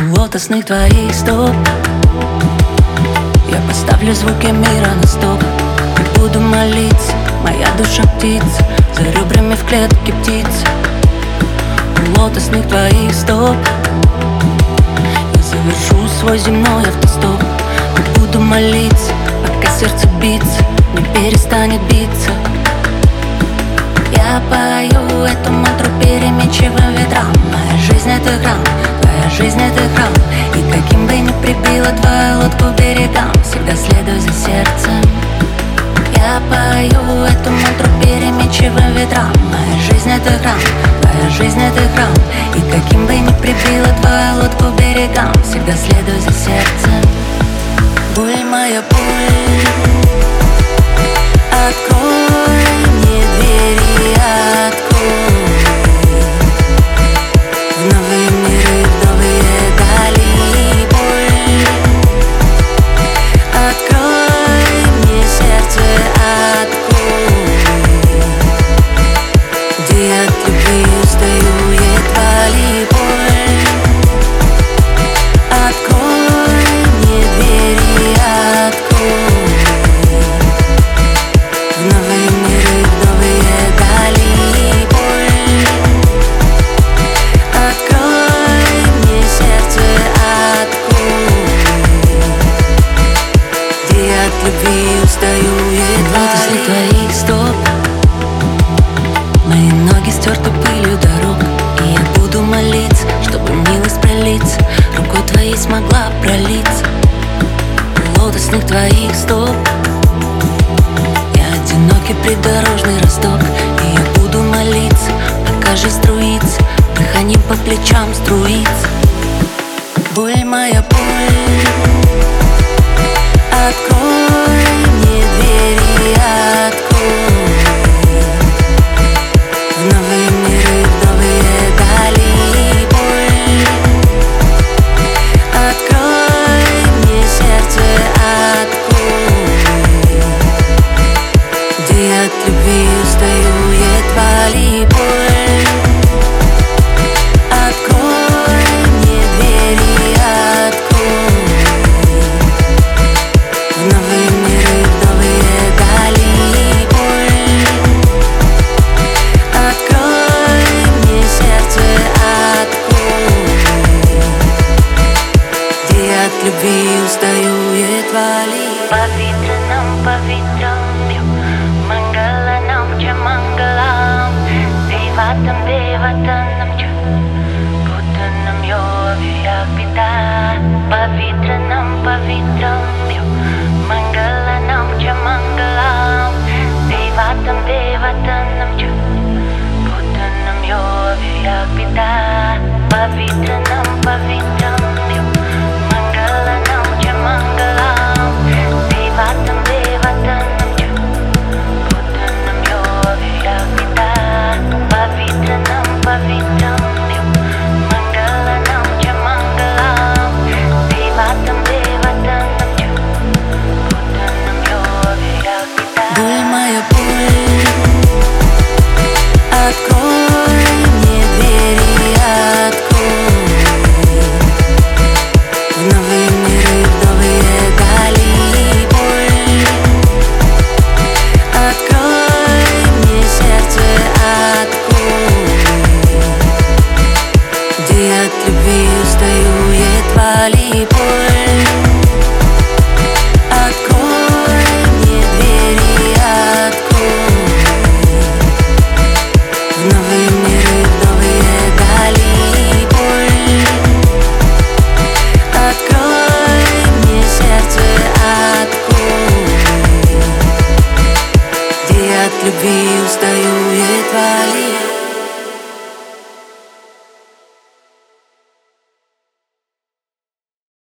лотосных твоих стоп. Я поставлю звуки мира на стоп и буду молиться, моя душа птица, за ребрами в клетке птица. У лотосных твоих стоп я завершу свой земной автостоп и буду молиться, пока сердце биться не перестанет биться. Я пою эту мантру переменчивым ветрам. Моя жизнь — это храм, твоя жизнь — это храм. И каким бы ни прибила твою лодку к берегам, всегда следуй за сердцем. Я пою эту мантру переменчивым ветрам. Моя жизнь — это храм, твоя жизнь — это храм. И каким бы ни прибила твою лодку к берегам, всегда следуй за сердцем. Боль моя, боль, открой мне двери, открой в новые миры, в новые дали. Боль, открой мне сердце, открой, где я от любви устаю едва ли. Боль, открой мне двери, открой в новые миры, в новые дали. Боль, открой мне сердце, открой, где я от любви устаю едва ли. После твоих стоп мои ноги стерты пылью дорог, и я буду молиться, чтобы милость пролиться, рукой твоей смогла пролиться. У лотосных твоих стоп одинокий придорожный росток, и я буду молиться, пока жизнь струится, дыханием по плечам струится. Боль моя, боль, открой мне двери, открой в новые миры, в новые дали. Боль, открой мне сердце, открой, где я от любви устаю едва ли. Боль, открой мне двери, открой в новые миры, в новые дали. Боль, открой мне сердце, открой, где я от любви устаю едва ли. Pavitranam pavitram Mangalanam cha mangalam Devatam devatanam cha Bhutanam yo avyakpita. Pavitranam pavitram Mangalanam cha mangalam Devatam devatanam cha Bhutanam yo avyakpita. Pavitranam pavitram Mangalanam cha mangalam Devatam devatanam cha Bhutanam yo avyakpita. Pavitranam pavitram Mangalanam cha mangalam Devatam devatanam cha Bhutanam yo avyakpita. Боль моя, боль, открой мне двери, открой в новые миры, в новые дали. Боль, открой мне сердце, открой, где я от любви устаю едва ли. Боль, открой мне двери, открой в новые миры, в новые дали. Боль, открой мне сердце, открой, где я от любви устаю едва ли.